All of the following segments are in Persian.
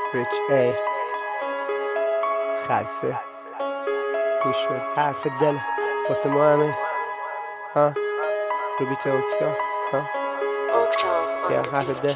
ریچ ای خلصه گوش بده حرف دل واسه ما همه ها رو بیت اکتا ها یا حرف دل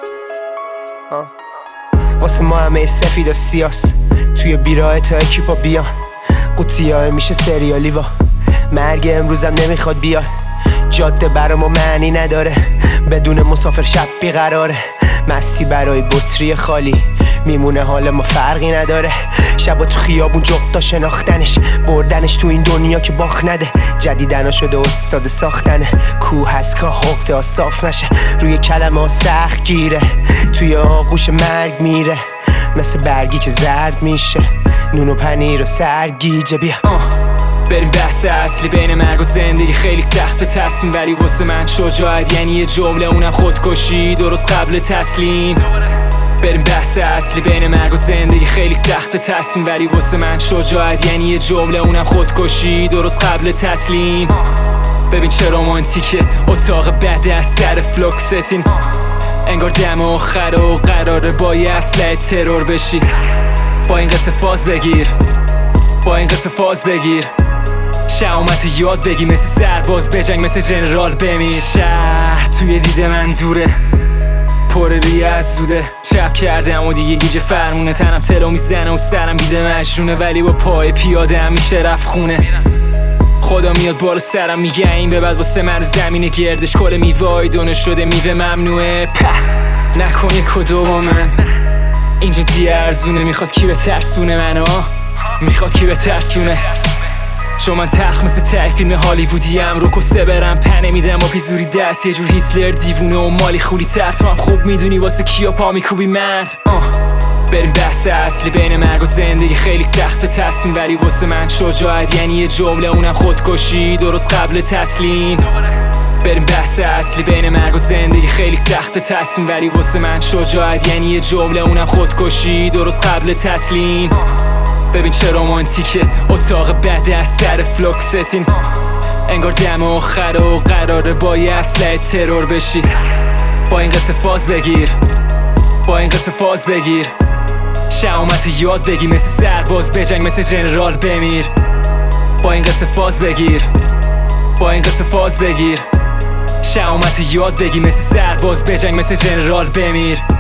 ها واسه ما همه سفید و سیاس توی بیراه تا اکیپا بیان قوطیای میشه سریالی و مرگ امروزم نمیخواد بیاد جاده برا ما معنی نداره بدون مسافر شب بیقراره مستی برای بطری خالی میمونه حال ما فرقی نداره شبا تو خیابون جغدا شناختنش بردنش تو این دنیا که باخت نده جدیدنا شده استاد ساختنه کوه هست که حقده صاف نشه روی کلمه ها سخت گیره توی آغوش مرگ میره مثل برگی که زرد میشه نون و پنیر و سرگیجه بیا بریم بحث اصلی بین مرگ و زندگی خیلی سخت تصمیم ولی واسه من شجاعت یعنی یه جمله اونم خودکشی درست قبل تسلیم بریم بحث اصلی بین مرگ و زندگی خیلی سخت تصمیم ولی واسه من شجاعت یعنی یه جمله اونم خودکشی درست قبل تسلیم ببین چه رومانتیکه اتاق بد از سر فلوکستین انگار دم آخر و قراره با یه اسلحه ترور بشی با این قصه فاز بگیر با این قصه فاز بگیر شهامت یاد بگی مثل سرباز بجنگ مثل جنرال بمیر شهر توی دید من دوره پر ریه از زوده چپ کردم و دیگه گیج فرمونه تنم تلو میزنه و سرم بیده مجنونه ولی با پای پیاده هم میشه رفت خونه خدا میاد بالا سرم میگه این به بعد واسه من زمین گردش کل میوه دونه شده میوه ممنوعه نکنی کدوم من اینجا دیگه ارزونه میخواد کی به ترسونه منو میخواد کی به ترسونه چون من تخت مثل ته فیلم هالیوودیم رو کسته برم پنه میدم با پیزوری دست یه جور هیتلر دیوونه و مالی خولی تر تو هم خوب میدونی واسه کیا پا میکوبی مرد بریم بحث اصلی بین مرگ و زندگی خیلی سخت تصمیم ولی واسه من شجاعت یعنی یه جمله اونم خودکشی درست قبل تسلیم بریم بحث اصلی بین مرگ و زندگی خیلی سخت تصمیم ولی واسه من شجاعت یعنی یه جمله اونم خودکشی درست قبل تسلیم ببین چه رومانتیکه اتاق بد از سر فلوکستین انگار دم آخر و قراره با یه اسلحه ترور بشی با این قصه فاز بگیر با این قصه فاز بگیر شهامت یاد بگی مثل سرباز بجنگ مثل جنرال بمیر با این قصه فاز بگیر با این قصه فاز بگیر شهامت یاد بگی مثل سرباز بجنگ مثل جنرال بمیر